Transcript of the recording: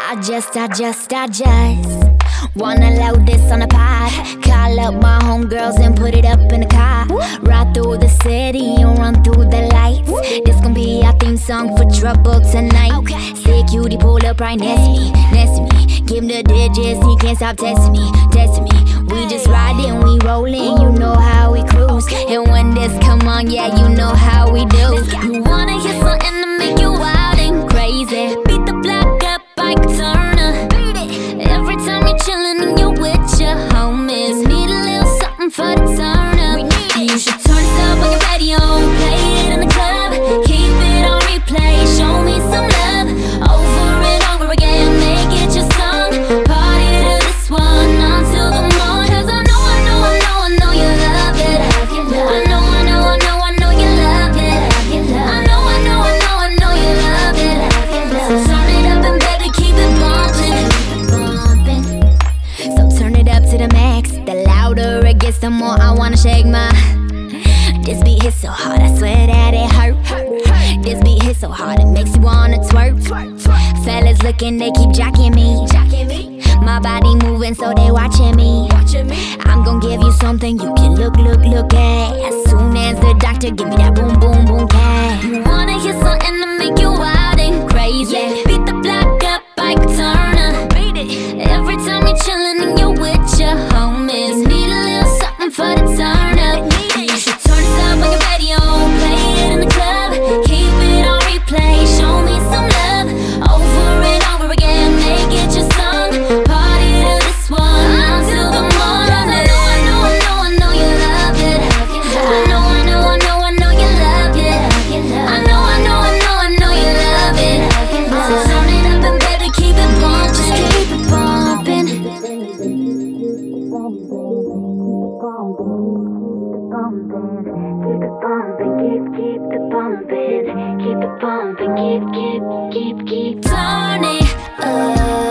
I just wanna load this on a pod. Call up my homegirls and put it up in the car. Ride through the city and run through the lights. This gon' be our theme song for trouble tonight. Say cutie, pull up right next to me, next to me. Give him the digits, he can't stop testing me, testing me. We just riding, we rolling, you know how we cruise. And when this come on, yeah, you know how we do. You wanna hear something to make you wild and crazy? Beat the block up, Ike Turner. Every time you're chillin' and you're with your homies, need a little something for the turn up. You should turn this up on your radio, play it in the club, keep it on replay, show me some love, over and over again, make it your song. Party to this one until the morning. 'Cause I know you love it. I know you love it. I know you love it. So turn it up and baby keep it bumpin'. So turn it up to the max. The louder it gets, the more I wanna shake my. This beat hits so hard, I swear that it hurt. This beat hits so hard, it makes you wanna twerk. Fellas looking, they keep jacking me. My body moving, so they watching me. I'm gon' give you something you can look at. As soon as the doctor give me that boom, boom, boom, cat. You wanna hear something to make you wild and crazy? Beat the block up, Ike Turner. Every time you're chillin' and you're with your homies, need a little something for the turn up. You should turn this up on your radio, play it in the club, keep it on replay, show me some love, over and over again, make it your song. Party to this one until the morning. I know you love it. I know you love it. I know you love it. So turn it up and baby keep it bumpin', just keep it bumpin'. Keep it bumpin', keep it bumpin', keep it bumpin', keep turn it up.